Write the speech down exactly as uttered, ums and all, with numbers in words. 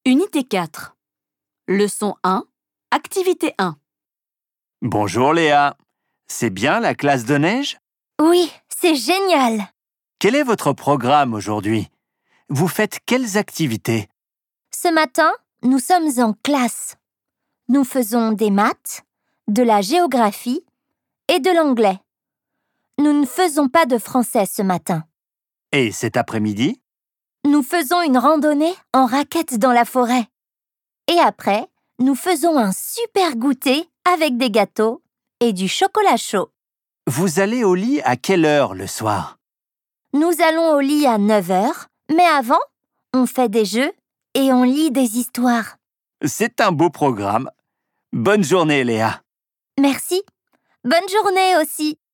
Unité quatre. Leçon un. Activité un. Bonjour Léa. C'est bien la classe de neige? Oui, c'est génial. Quel est votre programme aujourd'hui? Vous faites quelles activités? Ce matin, nous sommes en classe. Nous faisons des maths, de la géographie et de l'anglais. Nous ne faisons pas de français ce matin. Et cet après-midi? Nous faisons une randonnée en raquettes dans la forêt. Et après, nous faisons un super goûter avec des gâteaux et du chocolat chaud. Vous allez au lit à quelle heure le soir? Nous allons au lit à neuf heures, mais avant, on fait des jeux et on lit des histoires. C'est un beau programme. Bonne journée Léa. Merci. Bonne journée aussi.